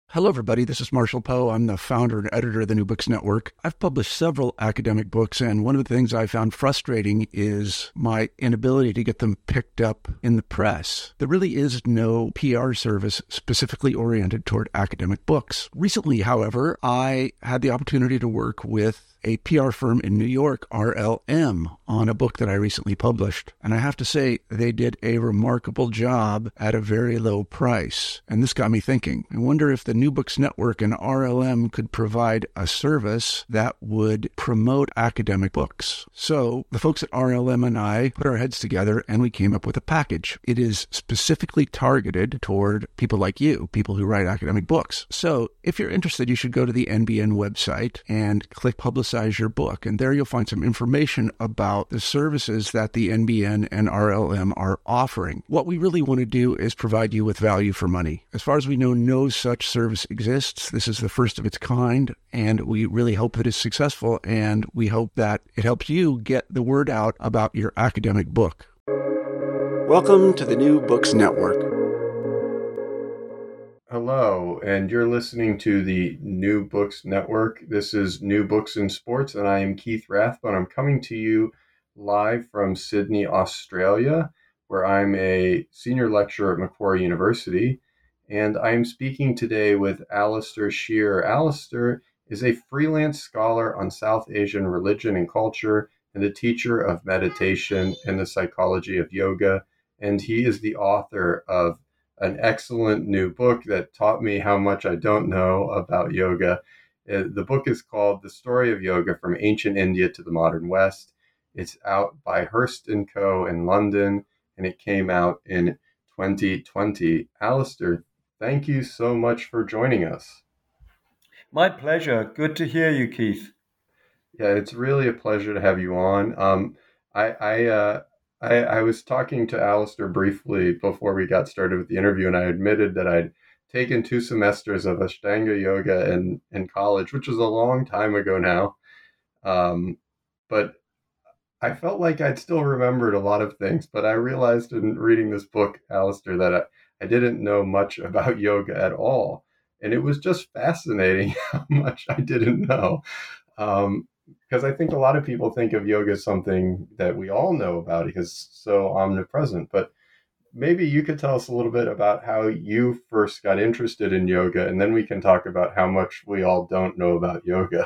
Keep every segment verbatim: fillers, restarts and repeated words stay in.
Hello, everybody. This is Marshall Poe. I'm the founder and editor of the New Books Network. I've published several academic books, and one of the things I found frustrating is my inability to get them picked up in the press. There really is no P R service specifically oriented toward academic books. Recently, however, I had the opportunity to work with a P R firm in New York, R L M, on a book that I recently published. And I have to say, they did a remarkable job at a very low price. And this got me thinking. I wonder if the New Books Network and R L M could provide a service that would promote academic books. So the folks at R L M and I put our heads together and we came up with a package. It is specifically targeted toward people like you, people who write academic books. So if you're interested, you should go to the N B N website and click Publicize your book. And there you'll find some information about the services that the N B N and R L M are offering. What we really want to do is provide you with value for money. As far as we know, no such service exists. This is the first of its kind, and we really hope that it's successful, and we hope that it helps you get the word out about your academic book. Welcome to the New Books Network. Hello, and you're listening to the New Books Network. This is New Books in Sports, and I am Keith Rathbone. I'm coming to you live from Sydney, Australia, where I'm a senior lecturer at Macquarie University, and I am speaking today with Alistair Shearer. Alistair is a freelance scholar on South Asian religion and culture and a teacher of meditation and the psychology of yoga, and he is the author of an excellent new book that taught me how much I don't know about yoga. Uh, The book is called The Story of Yoga from Ancient India to the Modern West. It's out by Hurst and Co. in London, and it came out in twenty twenty. Alistair, thank you so much for joining us. My pleasure. Good to hear you, Keith. Yeah, it's really a pleasure to have you on. Um, I, I, uh, I, I was talking to Alistair briefly before we got started with the interview, and I admitted that I'd taken two semesters of Ashtanga yoga in, in college, which was a long time ago now. Um, but I felt like I'd still remembered a lot of things, but I realized in reading this book, Alistair, that I, I didn't know much about yoga at all. And it was just fascinating how much I didn't know. Um, because I think a lot of people think of yoga as something that we all know about because it's so omnipresent. But maybe you could tell us a little bit about how you first got interested in yoga, and then we can talk about how much we all don't know about yoga.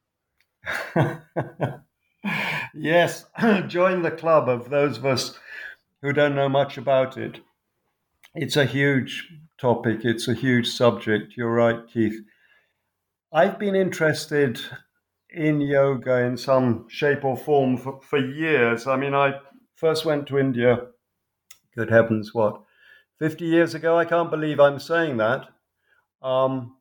Yes, join the club of those of us who don't know much about it. It's a huge topic. It's a huge subject. You're right, Keith. I've been interested in yoga in some shape or form for, for years. I mean, I first went to India, good heavens, what, fifty years ago? I can't believe I'm saying that. Um,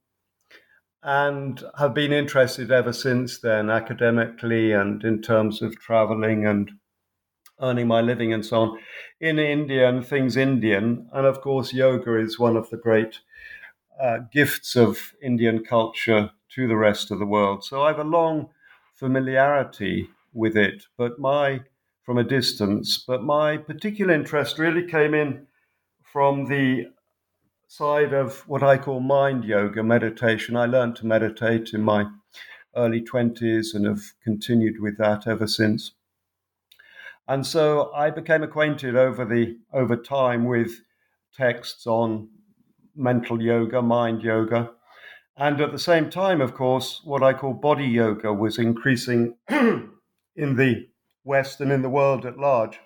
and have been interested ever since then, academically and in terms of traveling and earning my living and so on, in India and things Indian. And of course, yoga is one of the great uh, gifts of Indian culture to the rest of the world. So I have a long familiarity with it, but my, from a distance, but my particular interest really came in from the side of what I call mind yoga, meditation. I learned to meditate in my early twenties and have continued with that ever since. And so I became acquainted over the over time with texts on mental yoga, mind yoga. And at the same time, of course, what I call body yoga was increasing in the West and in the world at large.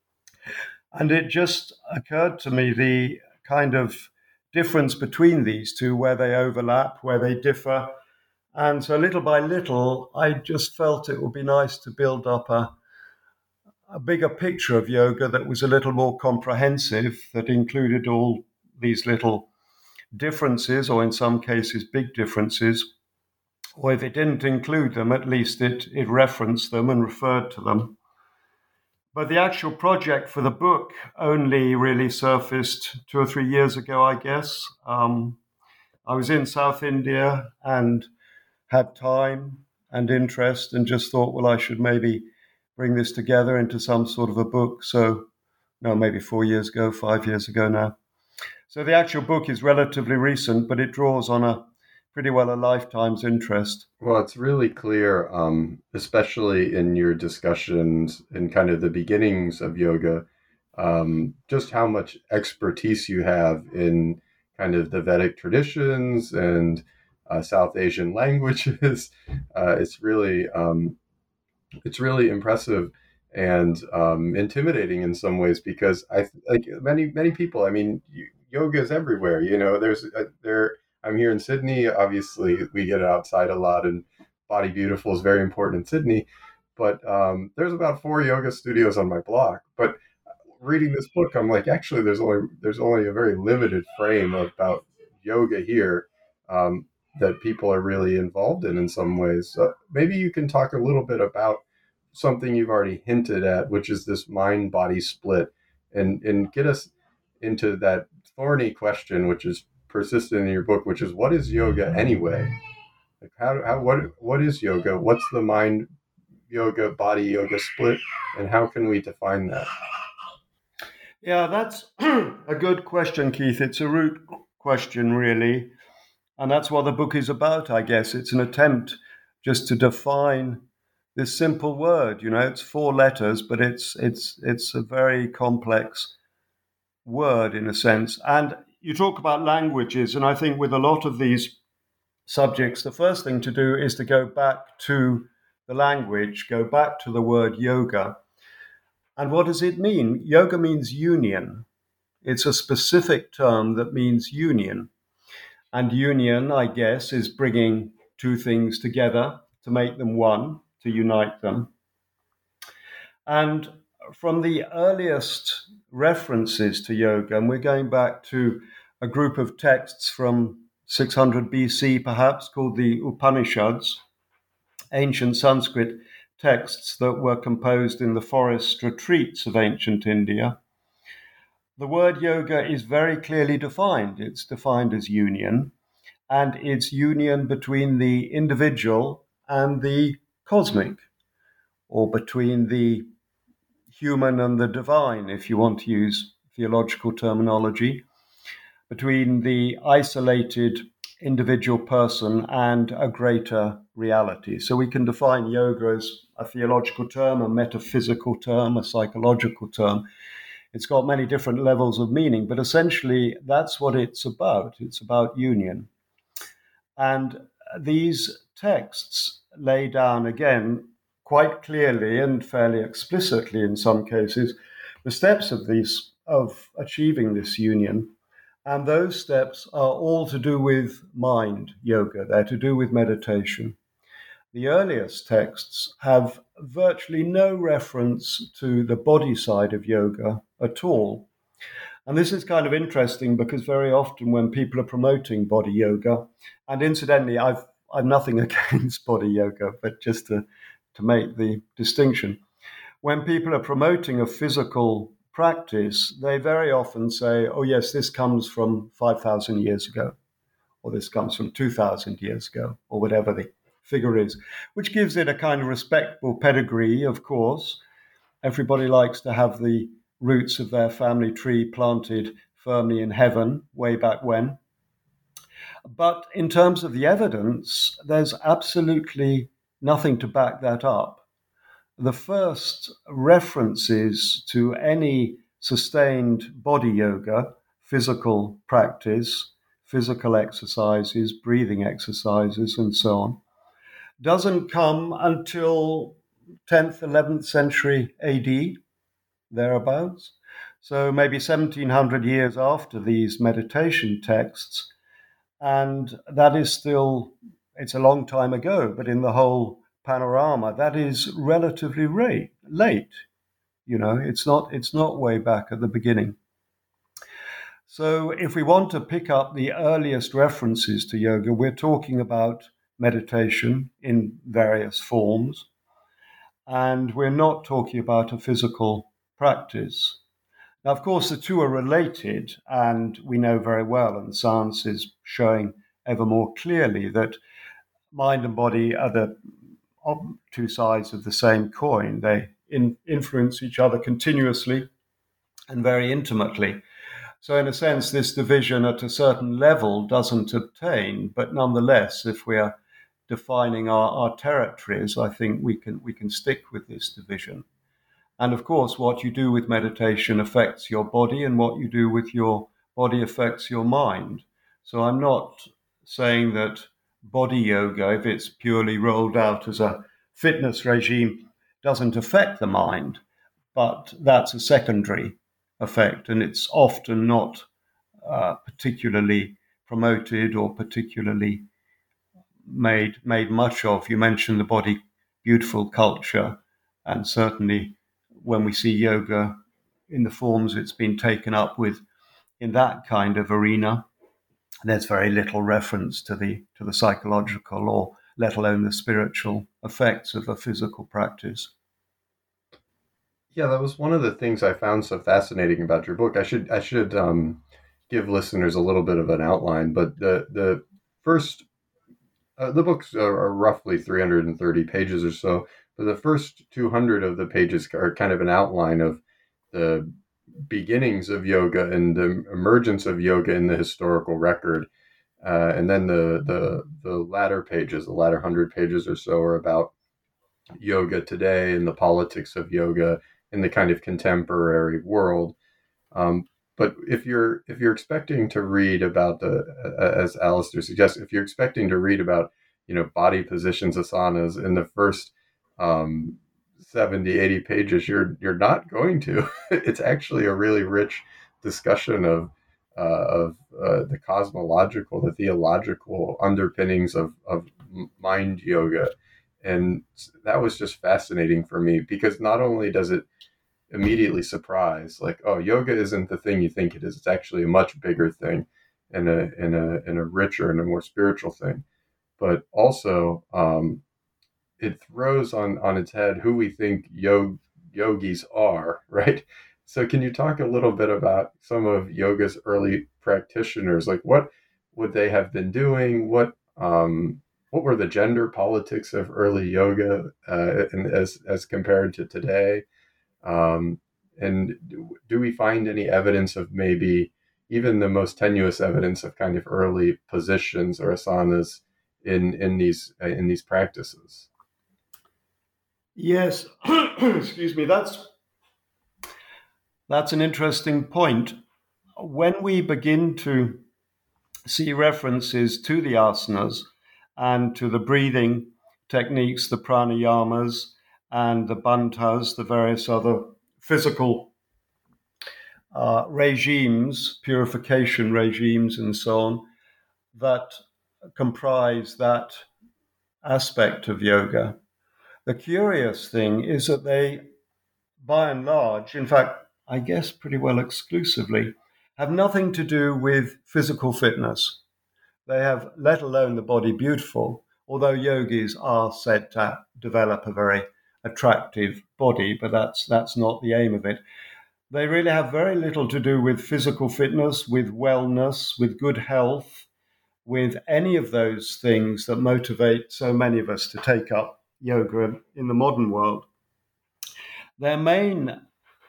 And it just occurred to me the kind of difference between these two, where they overlap, where they differ. And so little by little, I just felt it would be nice to build up a, a bigger picture of yoga that was a little more comprehensive, that included all these little differences, or in some cases, big differences. Or if it didn't include them, at least it, it referenced them and referred to them. But the actual project for the book only really surfaced two or three years ago, I guess. Um, I was in South India and had time and interest and just thought, well, I should maybe bring this together into some sort of a book. So, no, maybe four years ago, five years ago now. So the actual book is relatively recent, but it draws on a pretty well a lifetime's interest. Well, it's really clear, um, especially in your discussions in kind of the beginnings of yoga, um, just how much expertise you have in kind of the Vedic traditions and uh, South Asian languages. Uh, it's really, um, it's really impressive and um, intimidating in some ways because I like many many people. I mean, yoga is everywhere. You know, there's a, there. I'm here in Sydney. Obviously, we get outside a lot, and Body Beautiful is very important in Sydney. But um, there's about four yoga studios on my block. But reading this book, I'm like, actually, there's only there's only a very limited frame about yoga here um, that people are really involved in in some ways. So maybe you can talk a little bit about something you've already hinted at, which is this mind-body split, and and get us into that thorny question, which is persistent in your book, which is what is yoga anyway? Like how how what what is yoga? What's the mind yoga body yoga split, and how can we define that? Yeah, that's a good question, Keith. It's a root question, really. And that's what the book is about, I guess. It's an attempt just to define this simple word. You know, it's four letters, but it's it's it's a very complex word in a sense. And you talk about languages, and I think with a lot of these subjects, the first thing to do is to go back to the language, go back to the word yoga. And what does it mean? Yoga means union. It's a specific term that means union. And union, I guess, is bringing two things together to make them one, to unite them. And from the earliest references to yoga, and we're going back to a group of texts from six hundred B C, perhaps, called the Upanishads, ancient Sanskrit texts that were composed in the forest retreats of ancient India. The word yoga is very clearly defined. It's defined as union, and it's union between the individual and the cosmic, or between the human and the divine, if you want to use theological terminology, between the isolated individual person and a greater reality. So we can define yoga as a theological term, a metaphysical term, a psychological term. It's got many different levels of meaning, but essentially that's what it's about. It's about union. And these texts lay down, again, quite clearly and fairly explicitly in some cases, the steps of these of achieving this union. And those steps are all to do with mind yoga. They're to do with meditation. The earliest texts have virtually no reference to the body side of yoga at all. And this is kind of interesting because very often when people are promoting body yoga, and incidentally, I've I've nothing against body yoga, but just to, to make the distinction, when people are promoting a physical practice, they very often say, oh yes, this comes from five thousand years ago, or this comes from two thousand years ago, or whatever the figure is, which gives it a kind of respectable pedigree, of course. Everybody likes to have the roots of their family tree planted firmly in heaven way back when. But in terms of the evidence, there's absolutely nothing to back that up. The first references to any sustained body yoga, physical practice, physical exercises, breathing exercises, and so on, doesn't come until tenth, eleventh century A D, thereabouts. So maybe seventeen hundred years after these meditation texts. And that is still, it's a long time ago, but in the whole panorama, that is relatively late. late. You know, it's not, it's not way back at the beginning. So if we want to pick up the earliest references to yoga, we're talking about meditation in various forms. And we're not talking about a physical practice. Now, of course, the two are related, and we know very well, and science is showing ever more clearly that mind and body are the two sides of the same coin. They in, influence each other continuously and very intimately. So in a sense, this division at a certain level doesn't obtain, but nonetheless, if we are defining our, our territories, I think we can we can stick with this division. And of course, what you do with meditation affects your body, and what you do with your body affects your mind. So I'm not saying that body yoga, if it's purely rolled out as a fitness regime, doesn't affect the mind, but that's a secondary effect, and it's often not uh, particularly promoted or particularly made made much of. You mentioned the body beautiful culture, and certainly when we see yoga in the forms it's been taken up with in that kind of arena, there's very little reference to the to the psychological or let alone the spiritual effects of a physical practice. Yeah, that was one of the things I found so fascinating about your book. I should I should um, give listeners a little bit of an outline, but the the first uh, the books are, are roughly three hundred thirty pages or so. But the first two hundred of the pages are kind of an outline of the beginnings of yoga and the emergence of yoga in the historical record. Uh, and then the, the the latter pages, the latter hundred pages or so, are about yoga today and the politics of yoga in the kind of contemporary world. Um, but if you're if you're expecting to read about the, uh, as Alistair suggests, if you're expecting to read about, you know, body positions, asanas in the first um, seventy, eighty pages, you're you're not going to. It's actually a really rich discussion of uh, of uh, the cosmological, the theological underpinnings of of mind yoga, and that was just fascinating for me, because not only does it immediately surprise, like, oh, yoga isn't the thing you think it is. It's actually a much bigger thing, and a and a and a richer and a more spiritual thing. But also, um, it throws on, on its head who we think yog, yogis are, right? So can you talk a little bit about some of yoga's early practitioners? Like, what would they have been doing? What um, what were the gender politics of early yoga uh, and as as compared to today? Um, and do, do we find any evidence of maybe even the most tenuous evidence of kind of early positions or asanas in in these uh, in these practices? Yes, excuse me. That's that's an interesting point. When we begin to see references to the asanas and to the breathing techniques, the pranayamas and the bandhas, the various other physical uh, regimes, purification regimes, and so on, that comprise that aspect of yoga. The curious thing is that they, by and large, in fact, I guess pretty well exclusively, have nothing to do with physical fitness. They have, let alone the body beautiful, although yogis are said to develop a very attractive body, but that's that's not the aim of it. They really have very little to do with physical fitness, with wellness, with good health, with any of those things that motivate so many of us to take up yoga in the modern world. Their main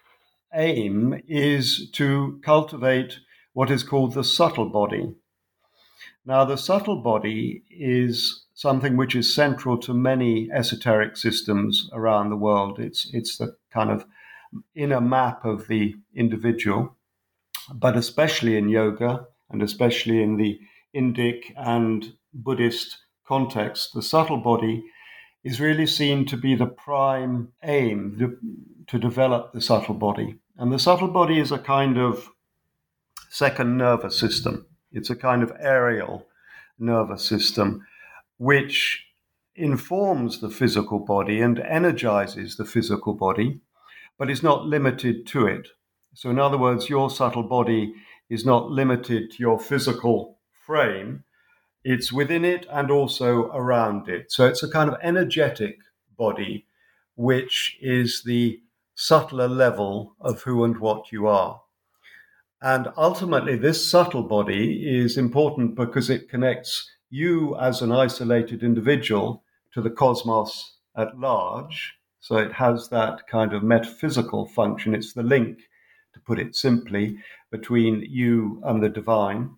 aim is to cultivate what is called the subtle body. Now, the subtle body is something which is central to many esoteric systems around the world. It's, it's the kind of inner map of the individual, but especially in yoga and especially in the Indic and Buddhist context, the subtle body is really seen to be the prime aim to develop the subtle body. And the subtle body is a kind of second nervous system. It's a kind of aerial nervous system which informs the physical body and energizes the physical body, but is not limited to it. So in other words, your subtle body is not limited to your physical frame. It's within it and also around it. So it's a kind of energetic body, which is the subtler level of who and what you are. And ultimately, this subtle body is important because it connects you as an isolated individual to the cosmos at large. So it has that kind of metaphysical function. It's the link, to put it simply, between you and the divine.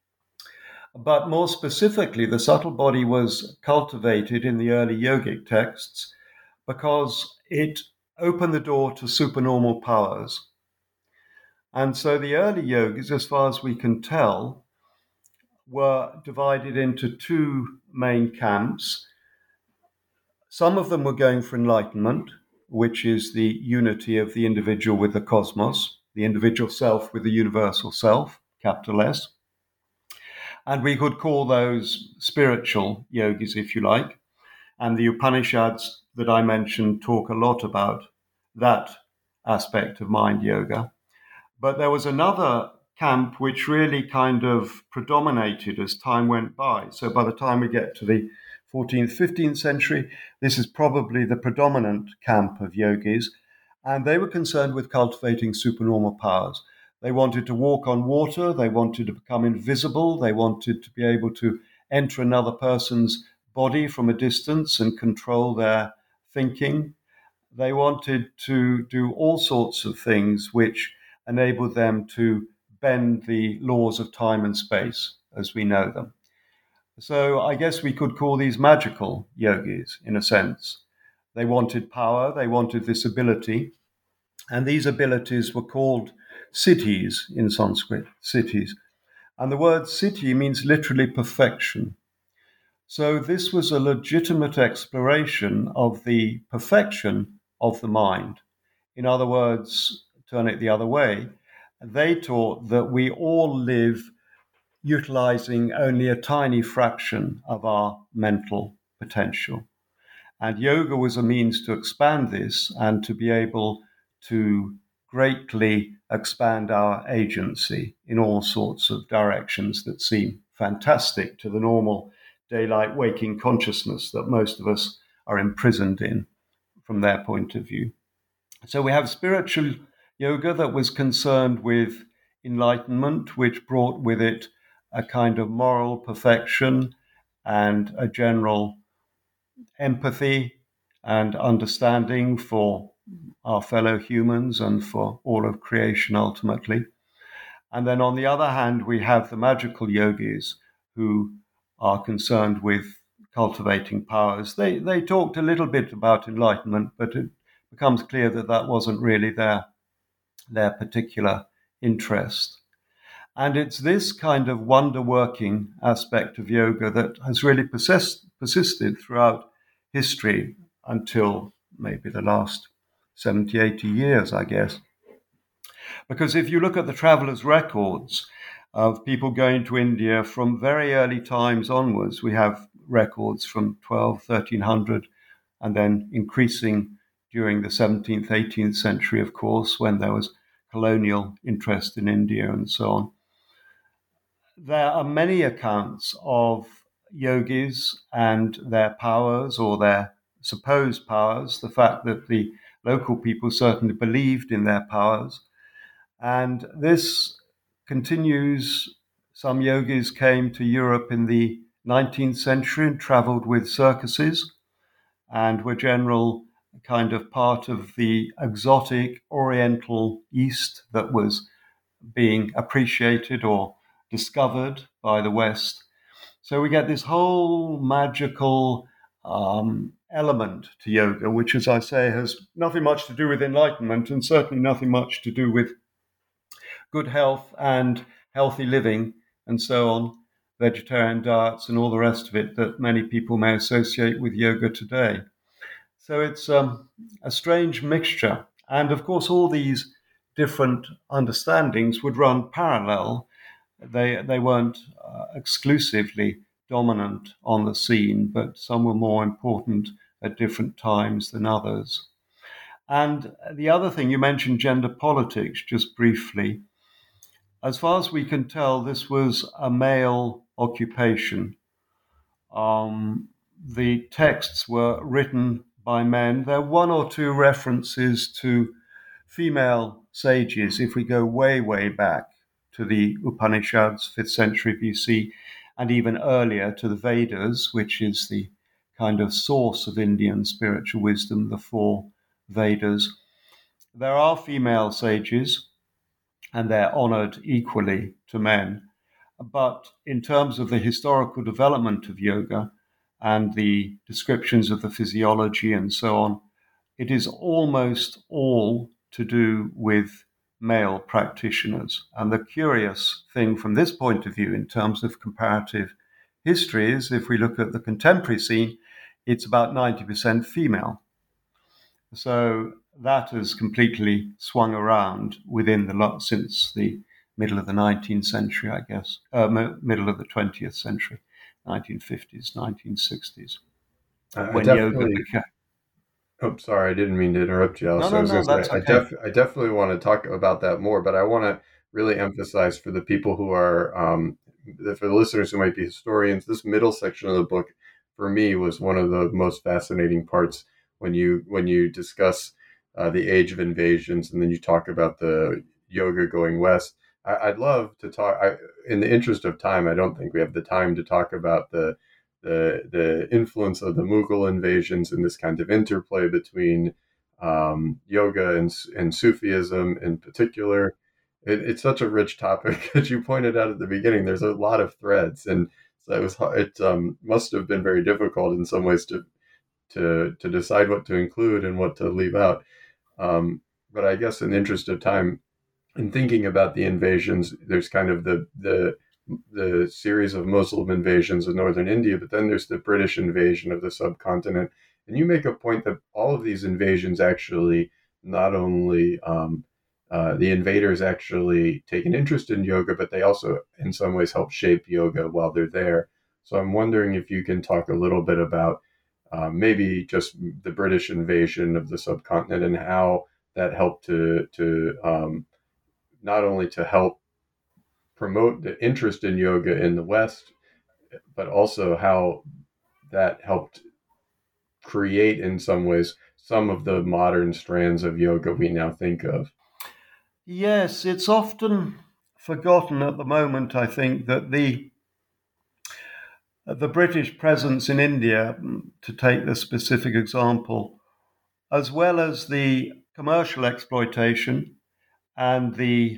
But more specifically, the subtle body was cultivated in the early yogic texts because it opened the door to supernormal powers. And so the early yogis, as far as we can tell, were divided into two main camps. Some of them were going for enlightenment, which is the unity of the individual with the cosmos, the individual self with the universal self, capital S. And we could call those spiritual yogis, if you like. And the Upanishads that I mentioned talk a lot about that aspect of mind yoga. But there was another camp which really kind of predominated as time went by. So by the time we get to the fourteenth, fifteenth century, this is probably the predominant camp of yogis. And they were concerned with cultivating supernormal powers. They wanted to walk on water. They wanted to become invisible. They wanted to be able to enter another person's body from a distance and control their thinking. They wanted to do all sorts of things which enabled them to bend the laws of time and space as we know them. So I guess we could call these magical yogis in a sense. They wanted power. They wanted this ability. And these abilities were called siddhis in Sanskrit, siddhis. And the word siddhi means literally perfection. So this was a legitimate exploration of the perfection of the mind. In other words, turn it the other way, they taught that we all live utilizing only a tiny fraction of our mental potential. And yoga was a means to expand this and to be able to greatly expand our agency in all sorts of directions that seem fantastic to the normal daylight waking consciousness that most of us are imprisoned in from their point of view. So we have spiritual yoga that was concerned with enlightenment, which brought with it a kind of moral perfection and a general empathy and understanding for our fellow humans and for all of creation ultimately. And then on the other hand, we have the magical yogis who are concerned with cultivating powers. They they talked a little bit about enlightenment, but it becomes clear that that wasn't really their, their particular interest. And it's this kind of wonder-working aspect of yoga that has really persist, persisted throughout history until maybe the last seventy, eighty years, I guess. Because if you look at the travelers' records of people going to India from very early times onwards, we have records from twelve, thirteen hundred, and then increasing during the seventeenth, eighteenth century, of course, when there was colonial interest in India and so on. There are many accounts of yogis and their powers or their supposed powers, the fact that the local people certainly believed in their powers. And this continues. Some yogis came to Europe in the nineteenth century and traveled with circuses and were general kind of part of the exotic Oriental East that was being appreciated or discovered by the West. So we get this whole magical um, element to yoga, which, as I say, has nothing much to do with enlightenment and certainly nothing much to do with good health and healthy living and so on, vegetarian diets and all the rest of it that many people may associate with yoga today. So it's um, a strange mixture. And of course, all these different understandings would run parallel. They they weren't uh, exclusively dominant on the scene, but some were more important at different times than others. And the other thing, you mentioned gender politics just briefly. As far as we can tell, this was a male occupation. Um, the texts were written by men. There are one or two references to female sages, if we go way, way back to the Upanishads, fifth century B C, and even earlier to the Vedas, which is the kind of source of Indian spiritual wisdom, the four Vedas. There are female sages, and they're honored equally to men. But in terms of the historical development of yoga and the descriptions of the physiology and so on, it is almost all to do with male practitioners. And the curious thing from this point of view, in terms of comparative history, is if we look at the contemporary scene, it's about ninety percent female. So that has completely swung around within the since the middle of the nineteenth century, I guess, uh, middle of the twentieth century, nineteen fifties, nineteen sixties, I when definitely. yoga became. Oh, sorry, I didn't mean to interrupt you. Also, No, no, I was no, going to that's say, I, okay. def- I definitely want to talk about that more, but I want to really emphasize for the people who are, um, for the listeners who might be historians, this middle section of the book, for me, was one of the most fascinating parts when you when you discuss uh, the age of invasions, and then you talk about the yoga going west. I, I'd love to talk. I, in the interest of time, I don't think we have the time to talk about the the the influence of the Mughal invasions and this kind of interplay between um, yoga and and Sufism in particular. It, it's such a rich topic, as you pointed out at the beginning. There's a lot of threads, and so it was it um, must have been very difficult in some ways to to to decide what to include and what to leave out. Um, but I guess in the interest of time, in thinking about the invasions, there's kind of the the the series of Muslim invasions of northern India, but then there's the British invasion of the subcontinent. And you make a point that all of these invasions actually not only um, uh, the invaders actually take an interest in yoga, but they also in some ways help shape yoga while they're there. So I'm wondering if you can talk a little bit about uh, maybe just the British invasion of the subcontinent and how that helped to to um, not only to help promote the interest in yoga in the West, but also how that helped create, in some ways, some of the modern strands of yoga we now think of. Yes, it's often forgotten at the moment, I think, that the the British presence in India, to take the specific example, as well as the commercial exploitation and the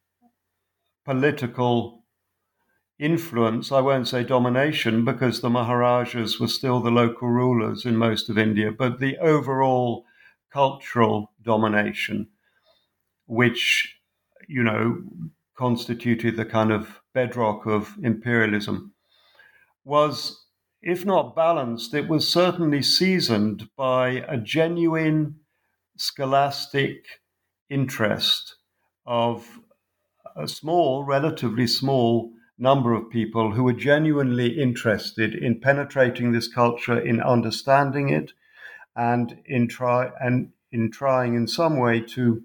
political influence, I won't say domination, because the Maharajas were still the local rulers in most of India, but the overall cultural domination, which, you know, constituted the kind of bedrock of imperialism, was, if not balanced, it was certainly seasoned by a genuine scholastic interest of a small, relatively small number of people who were genuinely interested in penetrating this culture, in understanding it, and in try and in trying in some way to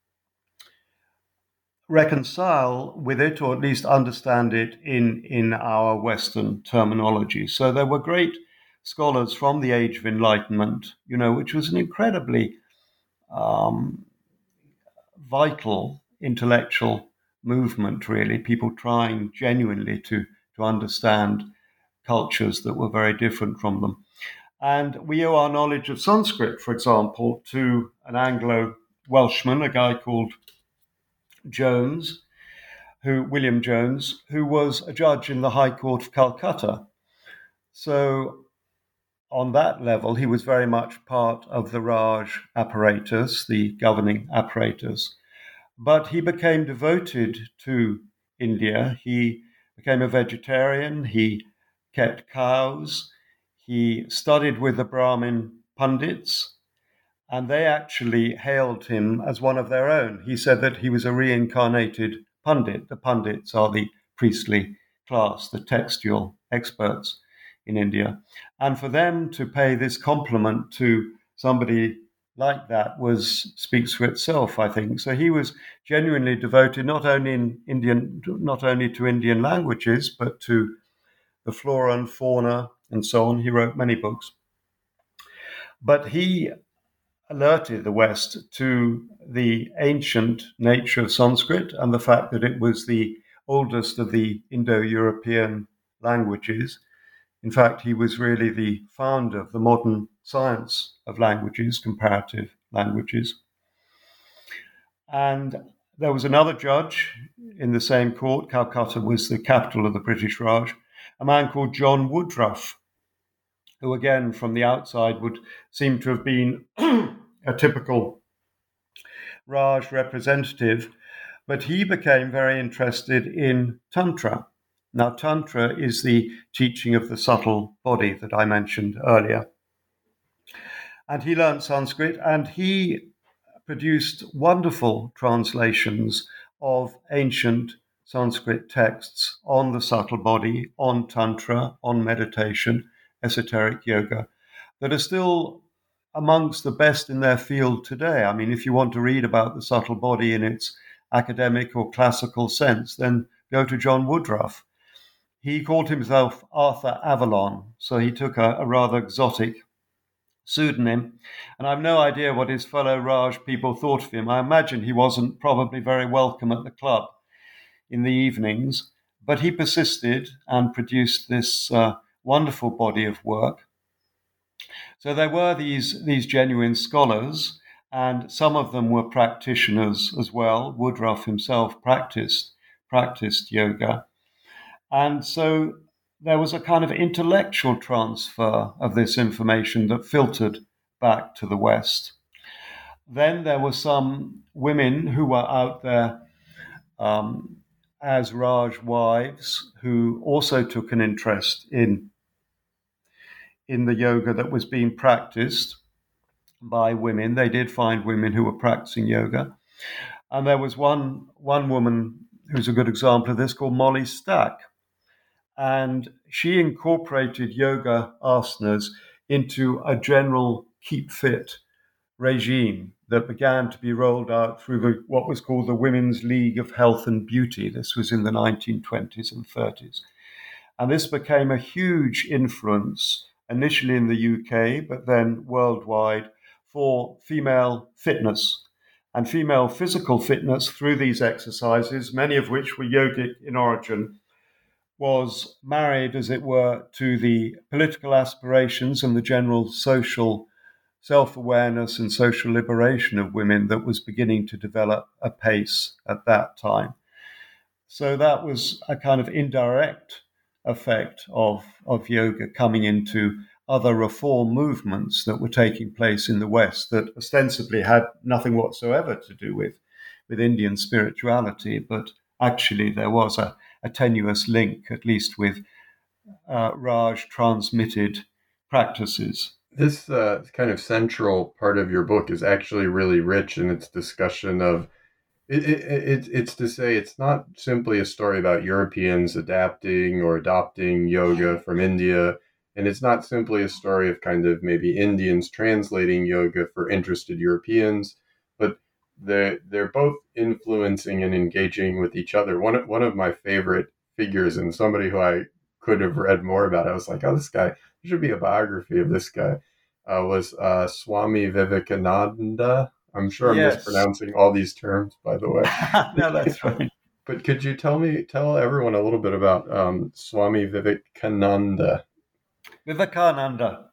reconcile with it, or at least understand it in, in our Western terminology. So there were great scholars from the Age of Enlightenment, you know, which was an incredibly um, vital intellectual movement, really, people trying genuinely to, to understand cultures that were very different from them. And we owe our knowledge of Sanskrit, for example, to an Anglo-Welshman, a guy called Jones, who William Jones, who was a judge in the High Court of Calcutta. So on that level, he was very much part of the Raj apparatus, the governing apparatus. But he became devoted to India. He became a vegetarian. He kept cows. He studied with the Brahmin Pandits, and they actually hailed him as one of their own. He said that he was a reincarnated Pandit. The Pandits are the priestly class, the textual experts in India. And for them to pay this compliment to somebody like that was speaks for itself, I think. So he was genuinely devoted not only in Indian, not only to Indian languages, but to the flora and fauna and so on. He wrote many books. But he alerted the West to the ancient nature of Sanskrit and the fact that it was the oldest of the Indo-European languages. In fact, he was really the founder of the modern science of languages, comparative languages. And there was another judge in the same court. Calcutta was the capital of the British Raj, a man called John Woodruff, who again from the outside would seem to have been a typical Raj representative, but he became very interested in Tantra. Now, Tantra is the teaching of the subtle body that I mentioned earlier. And he learned Sanskrit, and he produced wonderful translations of ancient Sanskrit texts on the subtle body, on Tantra, on meditation, esoteric yoga, that are still amongst the best in their field today. I mean, if you want to read about the subtle body in its academic or classical sense, then go to John Woodruff. He called himself Arthur Avalon, so he took a, a rather exotic pseudonym, and I've no idea what his fellow Raj people thought of him. I imagine he wasn't probably very welcome at the club in the evenings, but he persisted and produced this uh, wonderful body of work. So there were these, these genuine scholars, and some of them were practitioners as well. Woodruff himself practiced, practiced yoga. And so there was a kind of intellectual transfer of this information that filtered back to the West. Then there were some women who were out there um, as Raj wives who also took an interest in, in the yoga that was being practiced by women. They did find women who were practicing yoga. And there was one, one woman who's a good example of this called Molly Stack. And she incorporated yoga asanas into a general keep fit regime that began to be rolled out through the, what was called the Women's League of Health and Beauty. This was in the nineteen twenties and thirties. And this became a huge influence, initially in the U K, but then worldwide, for female fitness and female physical fitness through these exercises, many of which were yogic in origin, was married, as it were, to the political aspirations and the general social self-awareness and social liberation of women that was beginning to develop apace at that time. So that was a kind of indirect effect of, of yoga coming into other reform movements that were taking place in the West that ostensibly had nothing whatsoever to do with, with Indian spirituality, but actually there was a a tenuous link, at least with uh, Raj transmitted practices. This uh, kind of central part of your book is actually really rich in its discussion of, it, it, it, it's to say it's not simply a story about Europeans adapting or adopting yoga from India, and it's not simply a story of kind of maybe Indians translating yoga for interested Europeans, but They're, they're both influencing and engaging with each other. One of, one of my favorite figures, and somebody who I could have read more about, I was like, oh, this guy, there should be a biography of this guy, uh, was uh, Swami Vivekananda. I'm sure I'm Yes. mispronouncing all these terms, by the way. No, that's right. But could you tell me, tell everyone a little bit about um, Swami Vivekananda? Vivekananda.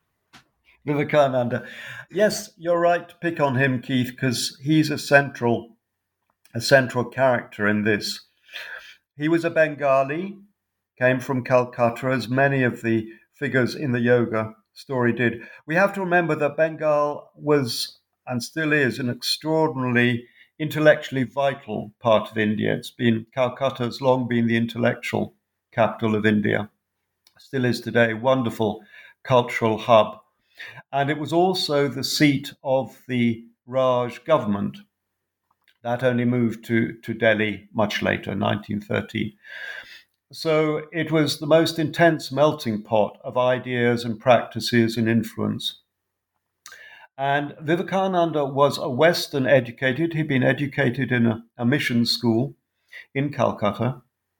Vivekananda. Yes, you're right to pick on him, Keith, because he's a central, a central character in this. He was a Bengali, came from Calcutta, as many of the figures in the yoga story did. We have to remember that Bengal was, and still is, an extraordinarily intellectually vital part of India. It's been, Calcutta's long been the intellectual capital of India, still is today, wonderful cultural hub. And it was also the seat of the Raj government. That only moved to, to Delhi much later, nineteen thirteen. So it was the most intense melting pot of ideas and practices and influence. And Vivekananda was a Western educated. He'd been educated in a, a mission school in Calcutta.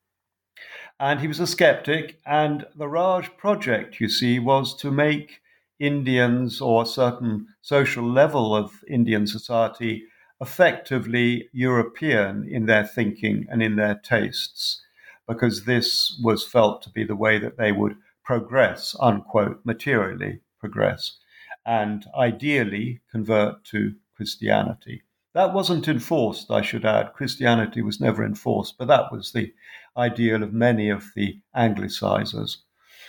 And he was a skeptic. And the Raj project, you see, was to make Indians, or a certain social level of Indian society, effectively European in their thinking and in their tastes, because this was felt to be the way that they would progress, unquote, materially progress, and ideally convert to Christianity. That wasn't enforced, I should add. Christianity was never enforced, but that was the ideal of many of the Anglicizers.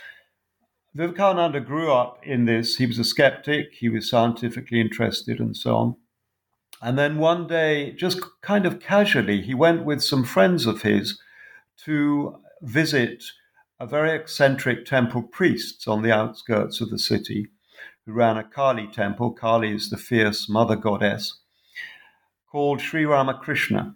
Vivekananda grew up in this. He was a skeptic, he was scientifically interested, and so on. And then one day, just kind of casually, he went with some friends of his to visit a very eccentric temple priests on the outskirts of the city who ran a Kali temple. Kali is the fierce mother goddess, called Sri Ramakrishna.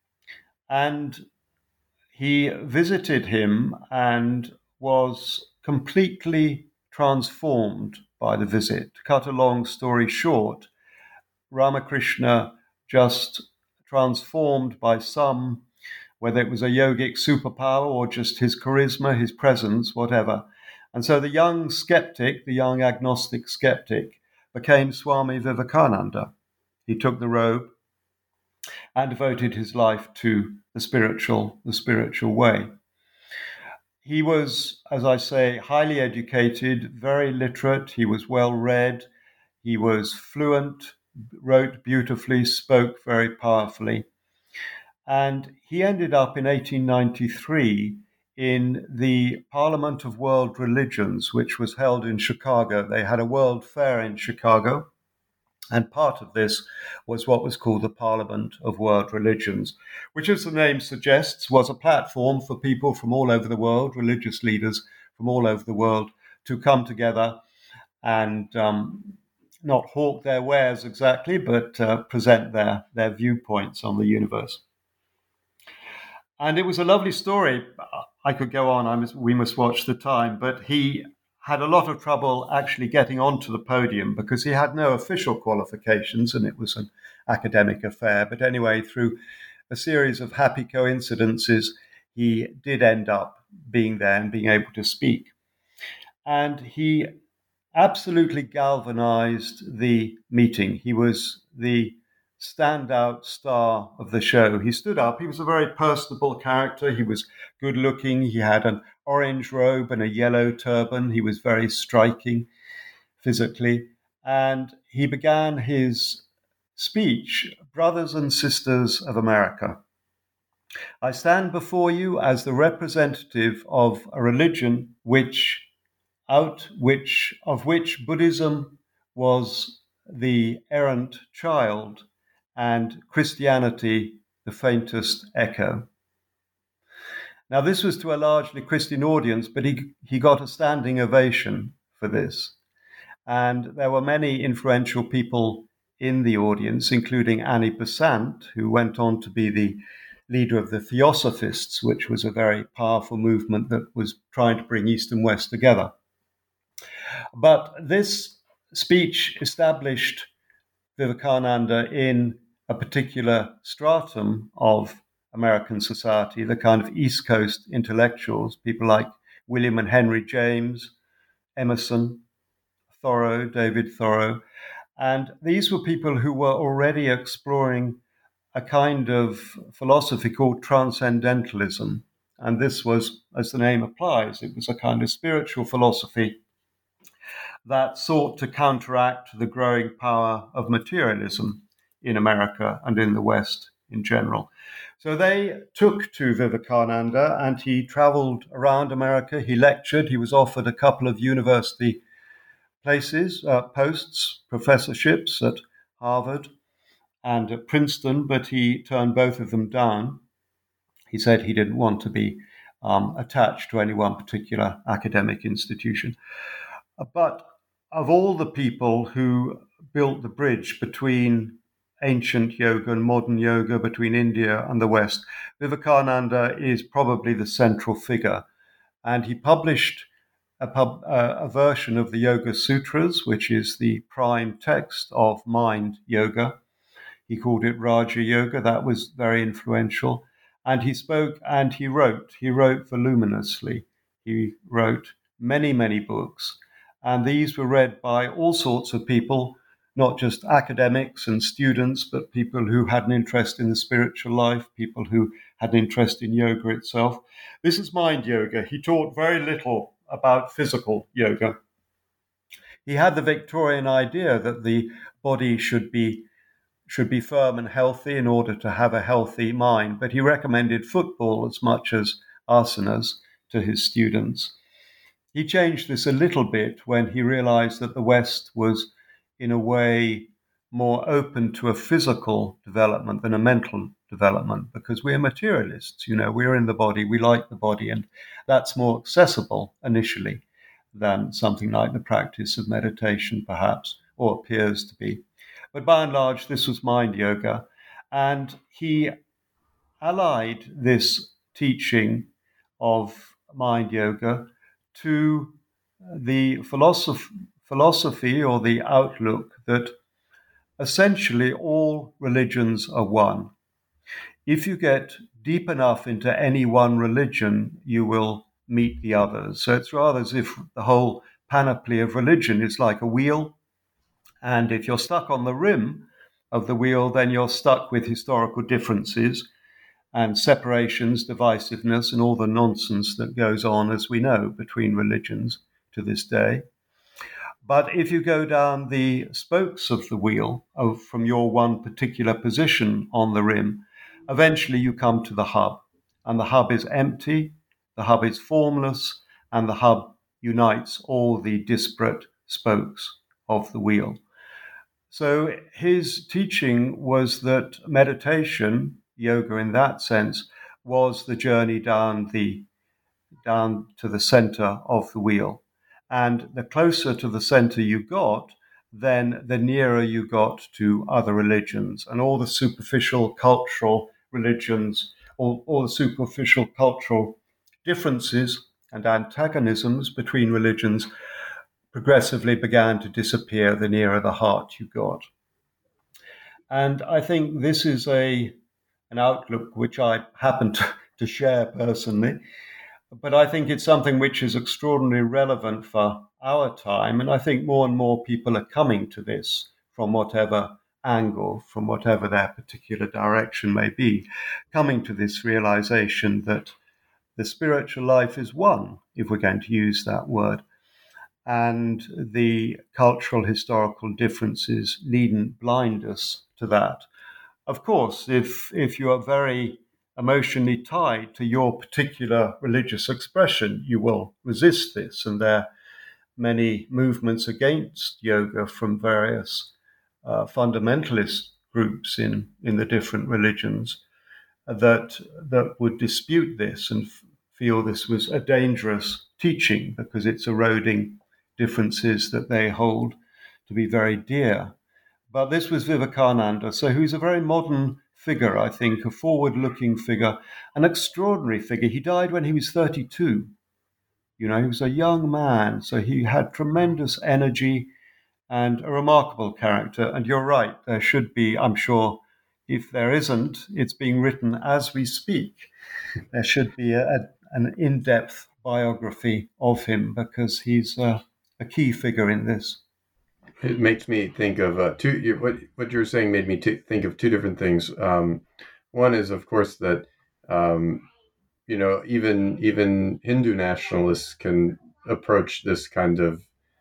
And he visited him and was completely transformed by the visit. To cut a long story short, Ramakrishna just transformed by some, whether it was a yogic superpower or just his charisma, his presence, whatever. And so the young skeptic, the young agnostic skeptic, became Swami Vivekananda. He took the robe and devoted his life to the spiritual, the spiritual way. He was, as I say, highly educated, very literate. He was well read. He was fluent, wrote beautifully, spoke very powerfully. And he ended up in eighteen ninety-three in the Parliament of World Religions, which was held in Chicago. They had a world fair in Chicago, and part of this was what was called the Parliament of World Religions, which, as the name suggests, was a platform for people from all over the world, religious leaders from all over the world, to come together and um, not hawk their wares exactly, but uh, present their, their viewpoints on the universe. And it was a lovely story. I could go on, I must, we must watch the time, but he had a lot of trouble actually getting onto the podium because he had no official qualifications and it was an academic affair. But anyway, through a series of happy coincidences, he did end up being there and being able to speak. And he absolutely galvanized the meeting. He was the standout star of the show. He stood up. He was a very personable character. He was good looking. He had an orange robe and a yellow turban. He was very striking physically. And he began his speech, "Brothers and sisters of America, I stand before you as the representative of a religion which out which of which Buddhism was the errant child and Christianity the faintest echo." Now, this was to a largely Christian audience, but he, he got a standing ovation for this. And there were many influential people in the audience, including Annie Besant, who went on to be the leader of the Theosophists, which was a very powerful movement that was trying to bring East and West together. But this speech established Vivekananda in a particular stratum of American society, the kind of East Coast intellectuals, people like William and Henry James, Emerson, Thoreau, David Thoreau. And these were people who were already exploring a kind of philosophy called transcendentalism. And this was, as the name applies, it was a kind of spiritual philosophy that sought to counteract the growing power of materialism in America and in the West in general. So they took to Vivekananda and he traveled around America. He lectured. He was offered a couple of university places, uh, posts, professorships at Harvard and at Princeton, but he turned both of them down. He said he didn't want to be um, attached to any one particular academic institution. But of all the people who built the bridge between ancient yoga and modern yoga, between India and the West, Vivekananda is probably the central figure. And he published a, pub, uh, a version of the Yoga Sutras, which is the prime text of mind yoga. He called it Raja Yoga. That was very influential. And he spoke and he wrote. He wrote voluminously. He wrote many, many books. And these were read by all sorts of people, not just academics and students, but people who had an interest in the spiritual life, people who had an interest in yoga itself. This is mind yoga. He taught very little about physical yoga. He had the Victorian idea that the body should be should be firm and healthy in order to have a healthy mind. But he recommended football as much as asanas to his students. He changed this a little bit when he realized that the West was, in a way, more open to a physical development than a mental development, because we're materialists. You know, we're in the body, we like the body, and that's more accessible initially than something like the practice of meditation, perhaps, or appears to be. But by and large, this was mind yoga, and he allied this teaching of mind yoga to the philosoph- philosophy or the outlook that essentially all religions are one. If you get deep enough into any one religion, you will meet the others. So it's rather as if the whole panoply of religion is like a wheel, and if you're stuck on the rim of the wheel, then you're stuck with historical differences and separations, divisiveness, and all the nonsense that goes on, as we know, between religions to this day. But if you go down the spokes of the wheel of, from your one particular position on the rim, eventually you come to the hub. And the hub is empty, the hub is formless, and the hub unites all the disparate spokes of the wheel. So his teaching was that meditation, yoga in that sense, was the journey down the down to the center of the wheel. And the closer to the center you got, then the nearer you got to other religions and all the superficial cultural religions, all, all the superficial cultural differences and antagonisms between religions progressively began to disappear the nearer the heart you got. And I think this is a an outlook which I happen to, to share personally. But I think it's something which is extraordinarily relevant for our time. And I think more and more people are coming to this from whatever angle, from whatever their particular direction may be, coming to this realization that the spiritual life is one, if we're going to use that word, and the cultural historical differences needn't blind us to that. Of course, if if you are very emotionally tied to your particular religious expression, you will resist this. And there are many movements against yoga from various uh, fundamentalist groups in, in the different religions that, that would dispute this and f- feel this was a dangerous teaching because it's eroding differences that they hold to be very dear. But this was Vivekananda, so he was a very modern figure, I think, a forward-looking figure, an extraordinary figure. He died when he was thirty-two. You know, he was a young man, so he had tremendous energy and a remarkable character. And you're right, there should be, I'm sure, if there isn't, it's being written as we speak. There should be a, a, an in-depth biography of him because he's a, a key figure in this. It makes me think of uh, two. What what you were saying made me t- think of two different things. Um, one is, of course, that um, you know even even Hindu nationalists can approach this kind of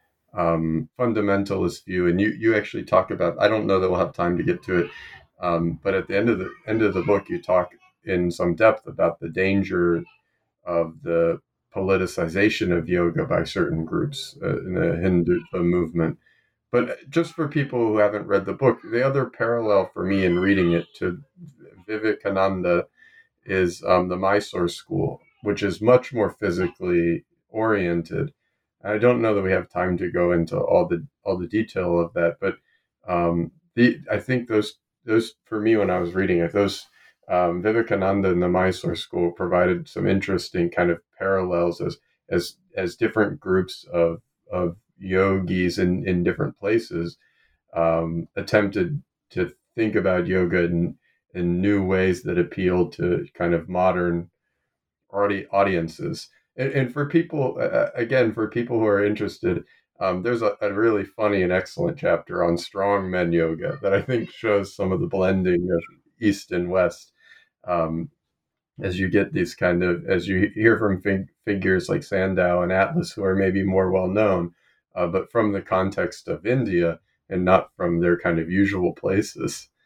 um, fundamentalist view, and you you actually talk about. I don't know that we'll have time to get to it, um, but at the end of the end of the book, you talk in some depth about the danger of the politicization of yoga by certain groups uh, in the Hindu movement. But just for people who haven't read the book, the other parallel for me in reading it to Vivekananda is um, the Mysore school, which is much more physically oriented. And I don't know that we have time to go into all the all the detail of that, but um, the I think those those for me when I was reading it, those um, Vivekananda and the Mysore school provided some interesting kind of parallels as as as different groups of of yogis in, in different places um, attempted to think about yoga in, in new ways that appealed to kind of modern audi- audiences. And, and for people, uh, again, for people who are interested, um, there's a, a really funny and excellent chapter on strong men yoga that I think shows some of the blending of East and West. Um, as you get these kind of, as you hear from fig- figures like Sandow and Atlas, who are maybe more well known, uh, but from the context of India and not from their kind of usual places.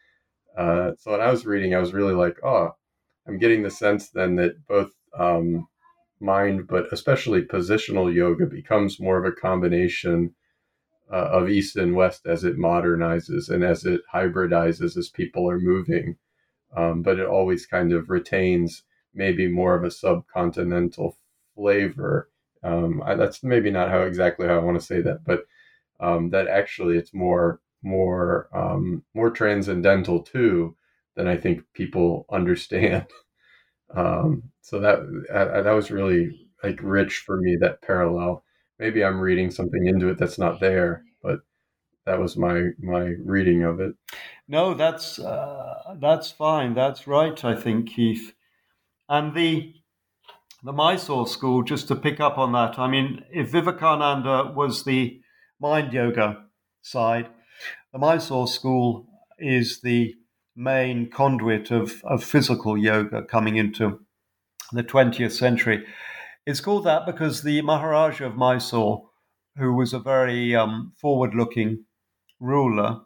Uh, so when I was reading, I was really like, oh, I'm getting the sense then that both um, mind, but especially positional yoga becomes more of a combination uh, of East and West as it modernizes and as it hybridizes as people are moving. Um, but it always kind of retains maybe more of a subcontinental flavor. Um, I, that's maybe not how exactly how I want to say that, but um, that actually it's more more um, more transcendental too than I think people understand. Um, so that I, that was really like rich for me, that parallel. Maybe I'm reading something into it that's not there, but that was my my reading of it. No, that's uh, that's fine. That's right, I think, Keith. And the the Mysore school, just to pick up on that, I mean, if Vivekananda was the mind yoga side, the Mysore school is the main conduit of, of physical yoga coming into the twentieth century. It's called that because the Maharaja of Mysore, who was a very um, forward looking ruler,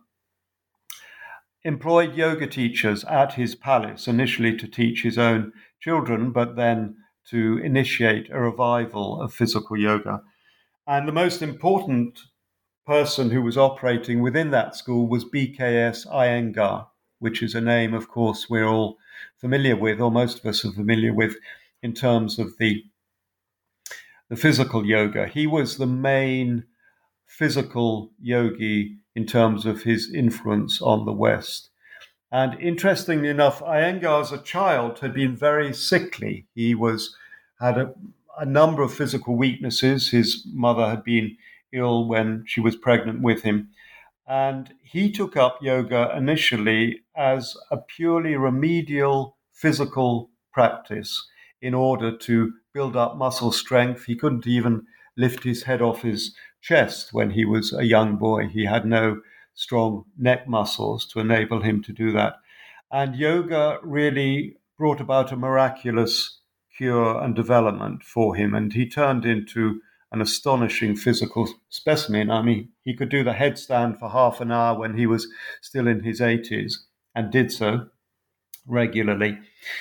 employed yoga teachers at his palace, initially to teach his own children, but then to initiate a revival of physical yoga. And the most important person who was operating within that school was B K S Iyengar, which is a name, of course, we're all familiar with, or most of us are familiar with, in terms of the, the physical yoga. He was the main physical yogi in terms of his influence on the West. And interestingly enough, Iyengar as a child had been very sickly. He was had a, a number of physical weaknesses. His mother had been ill when she was pregnant with him. And he took up yoga initially as a purely remedial physical practice in order to build up muscle strength. He couldn't even lift his head off his chest when he was a young boy. He had no strong neck muscles to enable him to do that. And yoga really brought about a miraculous cure and development for him. And he turned into an astonishing physical specimen. I mean, he could do the headstand for half an hour when he was still in his eighties and did so regularly.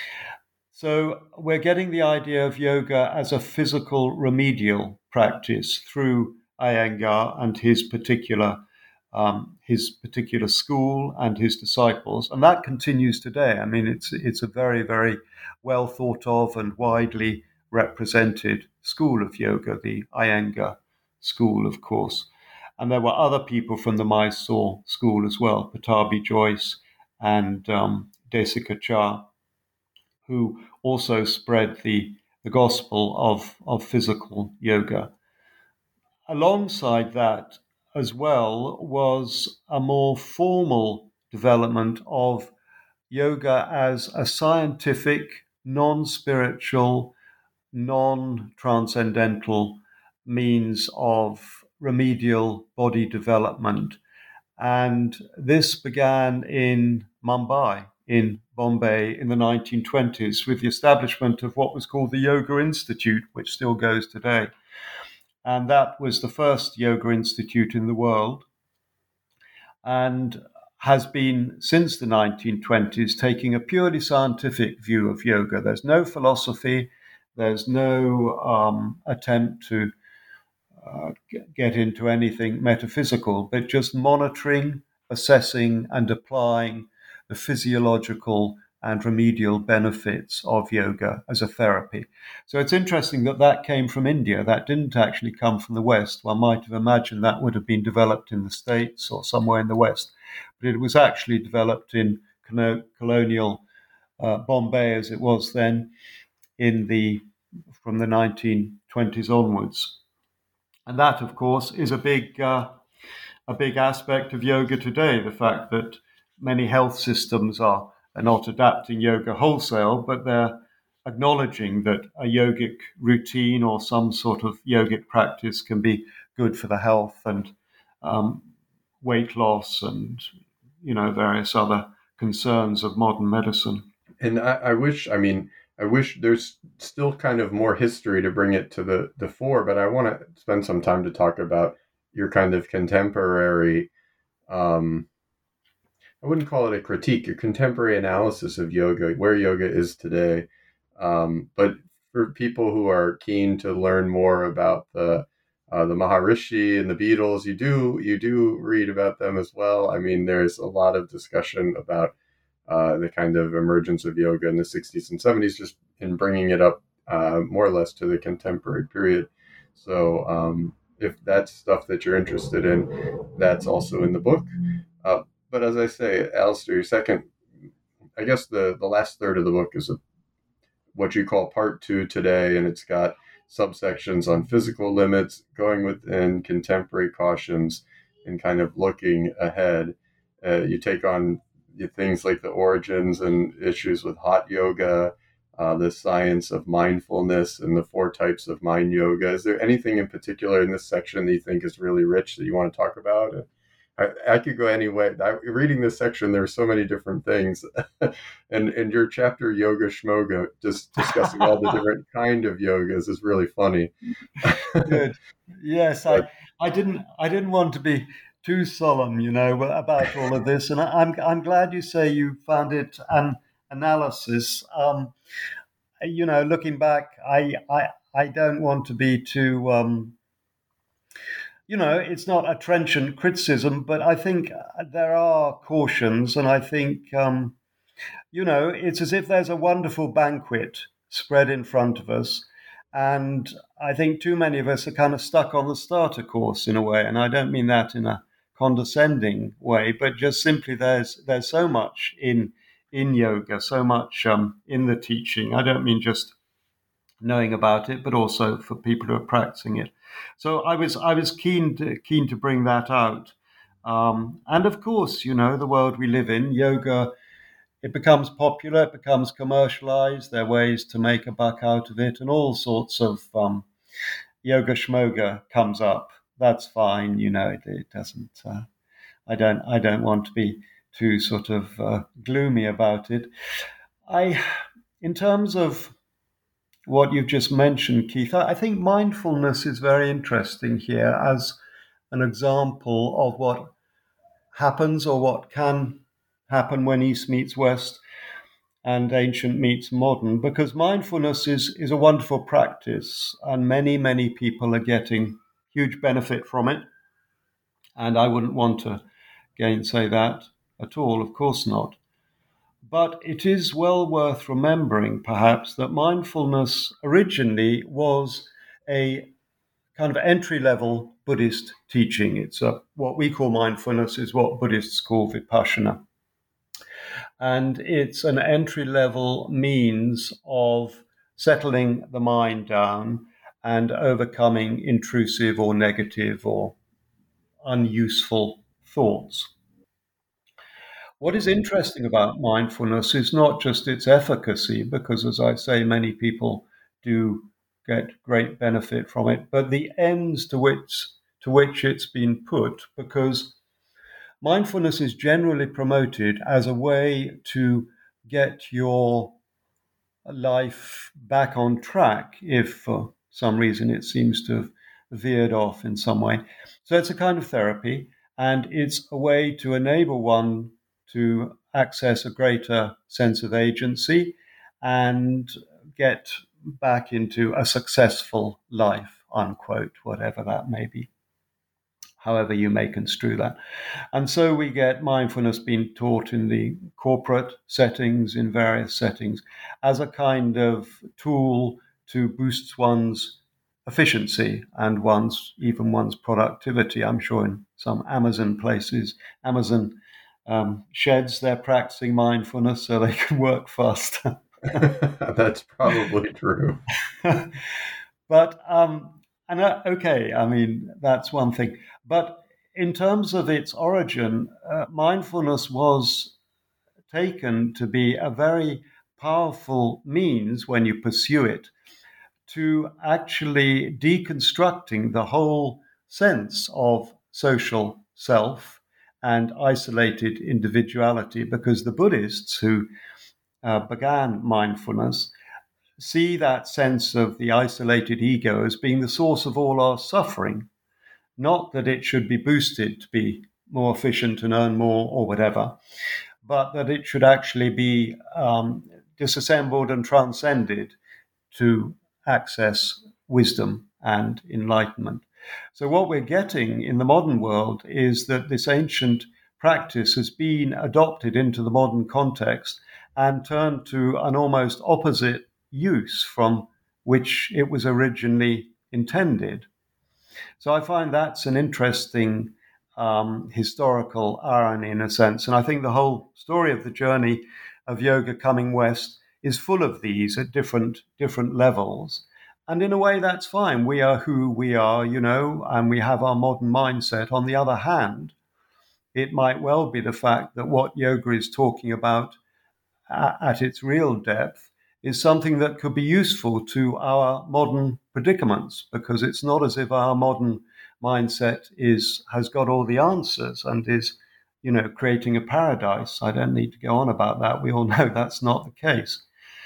So we're getting the idea of yoga as a physical remedial practice through Iyengar and his particular um, his particular school and his disciples, and that continues today. I mean, it's it's a very very well thought of and widely represented school of yoga, the Iyengar school, of course. And there were other people from the Mysore school as well, Patabi Joyce and um, Desikachar, who also spread the, the gospel of, of physical yoga. Alongside that as well was a more formal development of yoga as a scientific, non-spiritual, non-transcendental means of remedial body development. And this began in Mumbai, in Bombay, in the nineteen twenties, with the establishment of what was called the Yoga Institute, which still goes today. And that was the first yoga institute in the world, and has been, since the nineteen twenties, taking a purely scientific view of yoga. There's no philosophy, there's no um, attempt to uh, get into anything metaphysical, but just monitoring, assessing, and applying the physiological and remedial benefits of yoga as a therapy. So it's interesting that that came from India. That didn't actually come from the West. One might have imagined that would have been developed in the States or somewhere in the West. But it was actually developed in colonial uh, Bombay, as it was then, in the from the nineteen twenties onwards. And that, of course, is a big uh, a big aspect of yoga today, the fact that many health systems are, are not adapting yoga wholesale, but they're acknowledging that a yogic routine or some sort of yogic practice can be good for the health and um, weight loss and, you know, various other concerns of modern medicine. And I, I wish, I mean, I wish there's still kind of more history to bring it to the, the fore, but I want to spend some time to talk about your kind of contemporary um, I wouldn't call it a critique, a contemporary analysis of yoga, where yoga is today. Um, but for people who are keen to learn more about the uh, the Maharishi and the Beatles, you do you do read about them as well. I mean, there's a lot of discussion about uh, the kind of emergence of yoga in the sixties and seventies, just in bringing it up uh, more or less to the contemporary period. So um, if that's stuff that you're interested in, that's also in the book. Uh, but as I say, Alistair, your second, I guess the, the last third of the book is a, what you call part two today, and it's got subsections on physical limits, going within, contemporary cautions, and kind of looking ahead. Uh, you take on things like the origins and issues with hot yoga, uh, the science of mindfulness, and the four types of mind yoga. Is there anything in particular in this section that you think is really rich that you want to talk about? I, I could go any way. I, reading this section, there are so many different things. and and your chapter, Yoga Schmoga, just discussing all the different kind of yogas is really funny. Good. Yes, but, I, I didn't I didn't want to be too solemn, you know, about all of this. And I, I'm I'm glad you say you found it an analysis. Um, you know, looking back, I I, I don't want to be too... Um, You know, it's not a trenchant criticism, but I think there are cautions, and I think, um, you know, it's as if there's a wonderful banquet spread in front of us, and I think too many of us are kind of stuck on the starter course in a way, and I don't mean that in a condescending way, but just simply there's there's so much in in yoga, so much um, in the teaching. I don't mean just knowing about it, but also for people who are practicing it. So I was I was keen to keen to bring that out. Um, and of course, you know, the world we live in, yoga, it becomes popular, it becomes commercialized. There are ways to make a buck out of it, and all sorts of um, yoga schmoga comes up. That's fine, you know. It, it doesn't. Uh, I don't. I don't want to be too sort of uh, gloomy about it. I, in terms of what you've just mentioned, Keith, I think mindfulness is very interesting here as an example of what happens or what can happen when East meets West and ancient meets modern, because mindfulness is, is a wonderful practice and many, many people are getting huge benefit from it. And I wouldn't want to gainsay that at all, of course not. But it is well worth remembering, perhaps, that mindfulness originally was a kind of entry-level Buddhist teaching. It's a, what we call mindfulness is what Buddhists call vipassana. And it's an entry-level means of settling the mind down and overcoming intrusive or negative or unuseful thoughts. What is interesting about mindfulness is not just its efficacy, because, as I say, many people do get great benefit from it, but the ends to which to which it's been put, because mindfulness is generally promoted as a way to get your life back on track if for some reason it seems to have veered off in some way. So it's a kind of therapy, and it's a way to enable one to access a greater sense of agency and get back into a successful life, unquote, whatever that may be, however you may construe that. And so we get mindfulness being taught in the corporate settings, in various settings, as a kind of tool to boost one's efficiency and one's even one's productivity. I'm sure in some Amazon places, Amazon Um, sheds, they're practicing mindfulness so they can work faster. That's probably true. But, um, and uh, okay, I mean, that's one thing. But in terms of its origin, uh, mindfulness was taken to be a very powerful means, when you pursue it, to actually deconstructing the whole sense of social self and isolated individuality, because the Buddhists who uh, began mindfulness see that sense of the isolated ego as being the source of all our suffering, not that it should be boosted to be more efficient and earn more or whatever, but that it should actually be um, disassembled and transcended to access wisdom and enlightenment. So what we're getting in the modern world is that this ancient practice has been adopted into the modern context and turned to an almost opposite use from which it was originally intended. So I find that's an interesting um, historical irony in a sense. And I think the whole story of the journey of yoga coming west is full of these at different different levels. And in a way, that's fine. We are who we are, you know, and we have our modern mindset. On the other hand, it might well be the fact that what yoga is talking about at its real depth is something that could be useful to our modern predicaments, because it's not as if our modern mindset is has got all the answers and is, you know, creating a paradise. I don't need to go on about that. We all know that's not the case.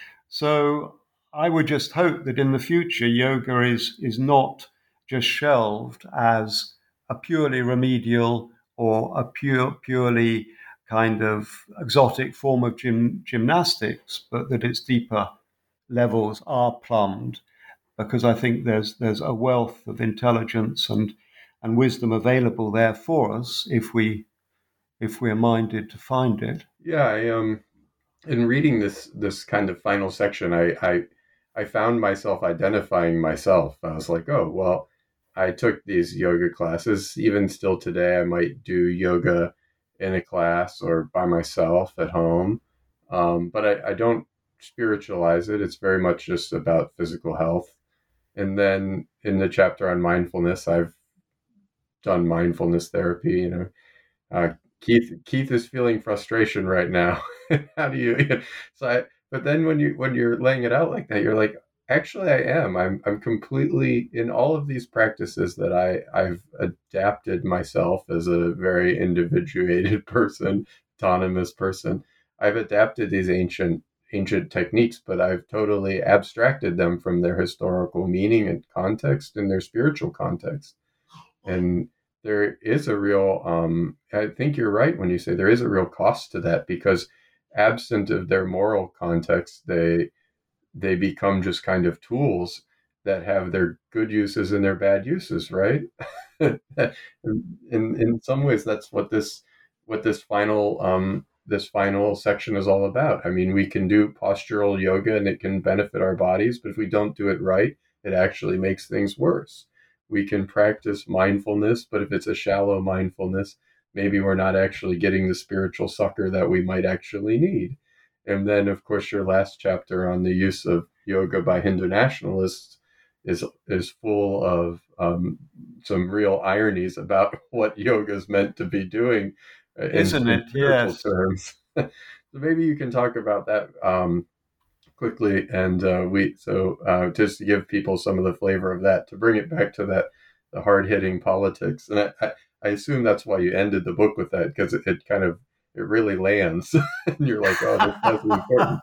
So I would just hope that in the future, yoga is is not just shelved as a purely remedial or a pure purely kind of exotic form of gym, gymnastics, but that its deeper levels are plumbed, because I think there's there's a wealth of intelligence and and wisdom available there for us if we if we're minded to find it. Yeah, I um in reading this this kind of final section, I I I found myself identifying myself. I was like, oh well, I took these yoga classes. Even still today, I might do yoga in a class or by myself at home. Um, but I, I don't spiritualize it. It's very much just about physical health. And then in the chapter on mindfulness, I've done mindfulness therapy. You know, uh, Keith Keith is feeling frustration right now. How do you? So, I, but then when you when you're laying it out like that, you're like, actually, I am. I'm I'm completely in all of these practices that I I've adapted myself as a very individuated person, autonomous person. I've adapted these ancient ancient techniques, but I've totally abstracted them from their historical meaning and context and their spiritual context. And there is a real, um, I think you're right when you say there is a real cost to that, because absent of their moral context, they they become just kind of tools that have their good uses and their bad uses, right? in, in some ways, that's what this what this final um, this final section is all about. I mean, we can do postural yoga and it can benefit our bodies, but if we don't do it right, it actually makes things worse. We can practice mindfulness, but if it's a shallow mindfulness, maybe we're not actually getting the spiritual succor that we might actually need. And then, of course, your last chapter on the use of yoga by Hindu nationalists is is full of um, some real ironies about what yoga is meant to be doing, in, Isn't it? in spiritual Yes. terms. So maybe you can talk about that um, quickly, and uh, we so uh, just to give people some of the flavor of that, to bring it back to that the hard hitting politics. And I, I, I assume that's why you ended the book with that, because it, it kind of it really lands, and you're like, oh, this that's important.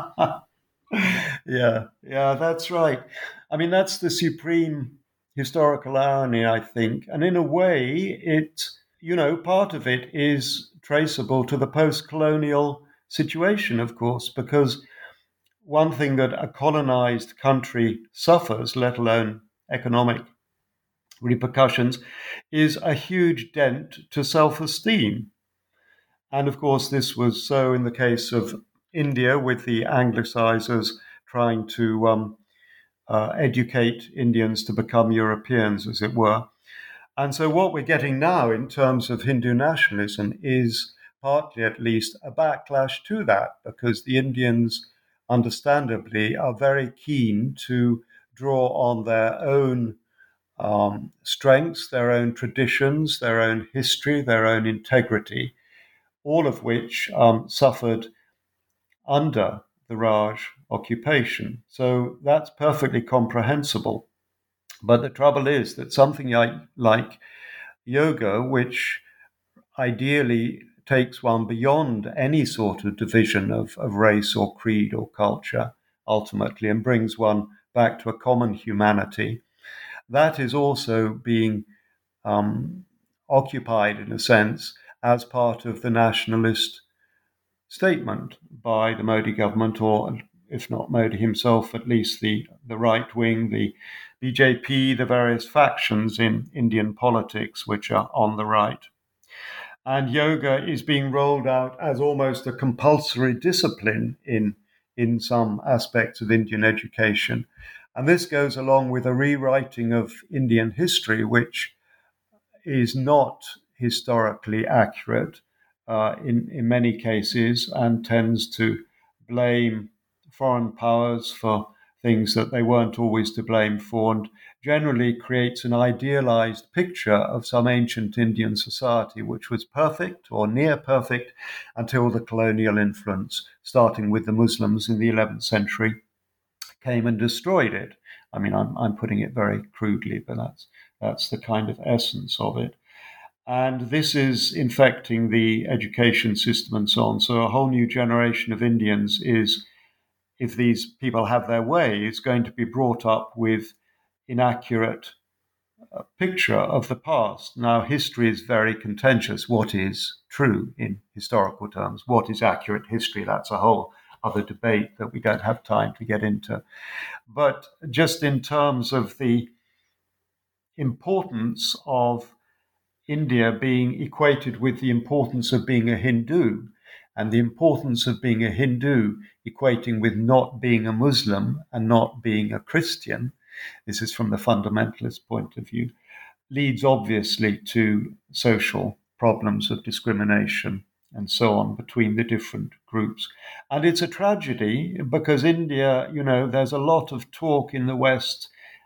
yeah, yeah, that's right. I mean, that's the supreme historical irony, I think, and in a way, it you know part of it is traceable to the post-colonial situation, of course, because one thing that a colonized country suffers, let alone economic repercussions, is a huge dent to self-esteem. And of course, this was so in the case of India, with the Anglicizers trying to um, uh, educate Indians to become Europeans, as it were. And so what we're getting now in terms of Hindu nationalism is partly, at least, a backlash to that, because the Indians, understandably, are very keen to draw on their own um, strengths, their own traditions, their own history, their own integrity, all of which um, suffered under the Raj occupation. So that's perfectly comprehensible. But the trouble is that something like, like yoga, which ideally takes one beyond any sort of division of, of race or creed or culture, ultimately, and brings one back to a common humanity, that is also being um, occupied, in a sense, as part of the nationalist statement by the Modi government, or if not Modi himself, at least the, the right wing, the B J P, the various factions in Indian politics which are on the right. And yoga is being rolled out as almost a compulsory discipline in, in some aspects of Indian education. And this goes along with a rewriting of Indian history, which is not historically accurate uh, in, in many cases, and tends to blame foreign powers for things that they weren't always to blame for, and generally creates an idealized picture of some ancient Indian society which was perfect or near perfect until the colonial influence, starting with the Muslims in the eleventh century, came and destroyed it. I mean, I'm, I'm putting it very crudely, but that's, that's the kind of essence of it. And this is infecting the education system and so on. So a whole new generation of Indians is, if these people have their way, is going to be brought up with inaccurate uh, picture of the past. Now, history is very contentious. What is true in historical terms? What is accurate history? That's a whole other debate that we don't have time to get into. But just in terms of the importance of India being equated with the importance of being a Hindu, and the importance of being a Hindu equating with not being a Muslim and not being a Christian, this is from the fundamentalist point of view, leads obviously to social problems of discrimination and so on between the different groups. And it's a tragedy because India, you know, there's a lot of talk in the West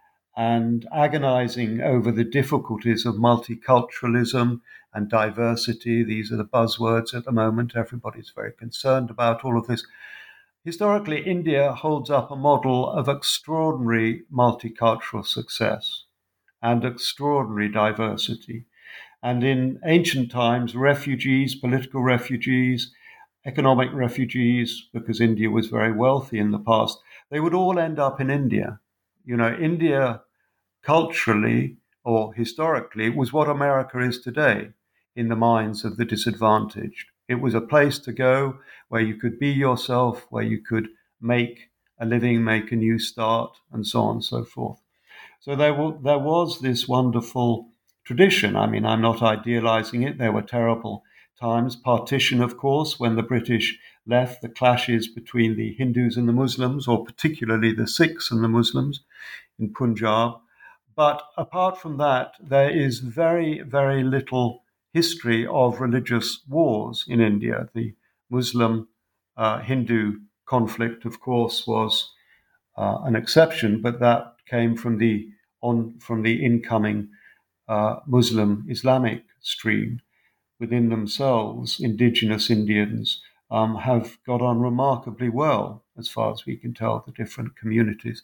and agonizing over the difficulties of multiculturalism and diversity. These are the buzzwords at the moment. Everybody's very concerned about all of this. Historically, India holds up a model of extraordinary multicultural success and extraordinary diversity. And in ancient times, refugees, political refugees, economic refugees, because India was very wealthy in the past, they would all end up in India. You know, India culturally or historically was what America is today in the minds of the disadvantaged. It was a place to go where you could be yourself, where you could make a living, make a new start, and so on and so forth. So there, w- there was this wonderful tradition. I mean, I'm not idealizing it. There were terrible times. Partition, of course, when the British left, the clashes between the Hindus and the Muslims, or particularly the Sikhs and the Muslims in Punjab. But apart from that, there is very, very little history of religious wars in India. The Muslim-Hindu uh, conflict, of course, was uh, an exception, but that came from the on from the incoming uh, Muslim Islamic stream. Within themselves, indigenous Indians um, have got on remarkably well, as far as we can tell, the different communities.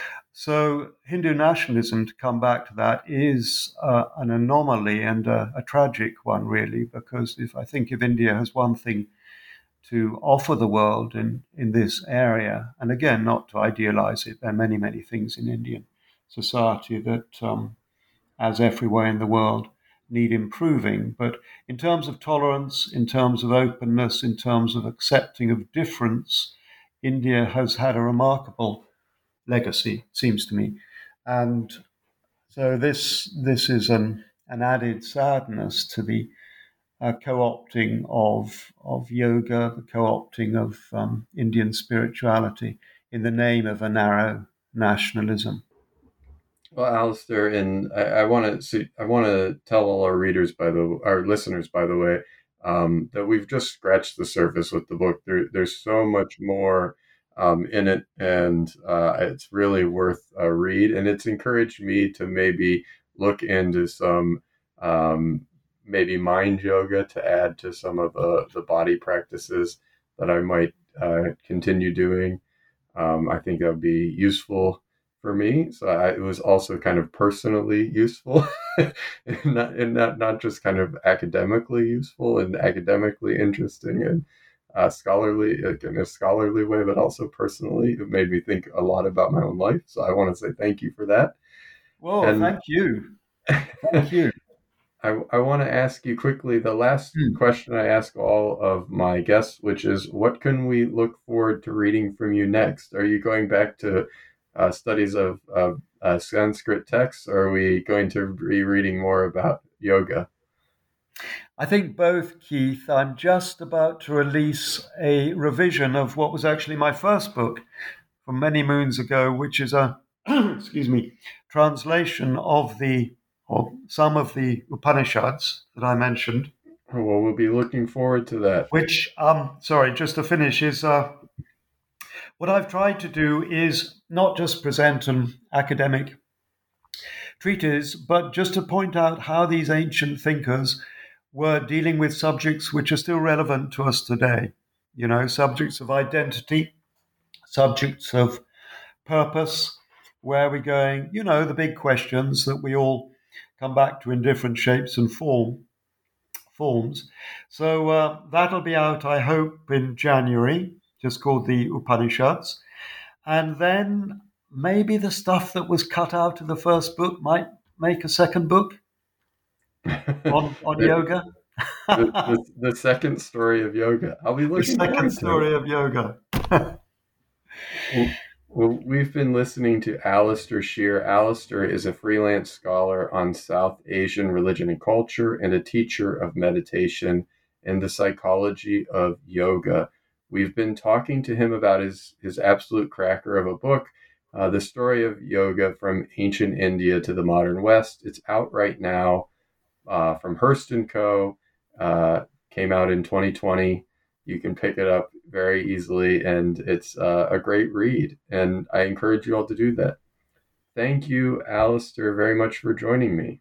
So Hindu nationalism, to come back to that, is uh, an anomaly and a, a tragic one, really, because if I think if India has one thing to offer the world in, in this area, and again, not to idealize it, there are many, many things in Indian society that, um, as everywhere in the world, need improving. But in terms of tolerance, in terms of openness, in terms of accepting of difference, India has had a remarkable legacy, seems to me. And so this this is an, an added sadness to the uh, co-opting of, of yoga, the co-opting of um, Indian spirituality in the name of a narrow nationalism. Well, Alistair, and I, I want to see, I want to tell all our readers, by the our listeners, by the way, um, that we've just scratched the surface with the book. There, there's so much more um, in it, and uh, it's really worth a read. And it's encouraged me to maybe look into some um, maybe mind yoga to add to some of the, the body practices that I might uh, continue doing. Um, I think that would be useful for me. So I, it was also kind of personally useful and, not, and not, not just kind of academically useful and academically interesting and uh, scholarly, like in a scholarly way, but also personally. It made me think a lot about my own life. So I want to say thank you for that. Well, and, thank you. Thank you. I, I want to ask you quickly the last Hmm. question I ask all of my guests, which is what can we look forward to reading from you next? Are you going back to uh, studies of uh, uh, Sanskrit texts, or are we going to be reading more about yoga? I think both, Keith. I'm just about to release a revision of what was actually my first book from many moons ago, which is a excuse me translation of the of some of the Upanishads that I mentioned. Well, we'll be looking forward to that. Which, um, sorry, just to finish, is uh, what I've tried to do is not just present an academic treatise, but just to point out how these ancient thinkers were dealing with subjects which are still relevant to us today. You know, subjects of identity, subjects of purpose, where are we going, you know, the big questions that we all come back to in different shapes and form forms. So uh, that'll be out, I hope, in January, just called the Upanishads. And then maybe the stuff that was cut out of the first book might make a second book on, on the, yoga. the, the, the second story of yoga. I'll be The looking second forward to it. story of yoga. Well, well, we've been listening to Alistair Shear. Alistair is a freelance scholar on South Asian religion and culture and a teacher of meditation and the psychology of yoga. We've been talking to him about his, his absolute cracker of a book, uh, The Story of Yoga from Ancient India to the Modern West. It's out right now uh, from Hearst and Co. Uh, came out in twenty twenty. You can pick it up very easily, and it's uh, a great read. And I encourage you all to do that. Thank you, Alistair, very much for joining me.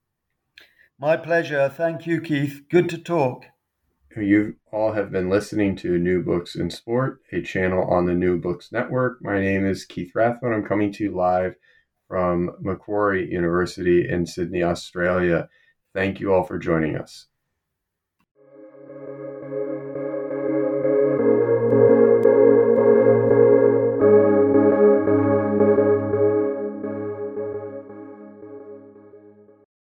My pleasure. Thank you, Keith. Good to talk. You all have been listening to New Books in Sport, a channel on the New Books Network. My name is Keith Rathbone. I'm coming to you live from Macquarie University in Sydney, Australia. Thank you all for joining us.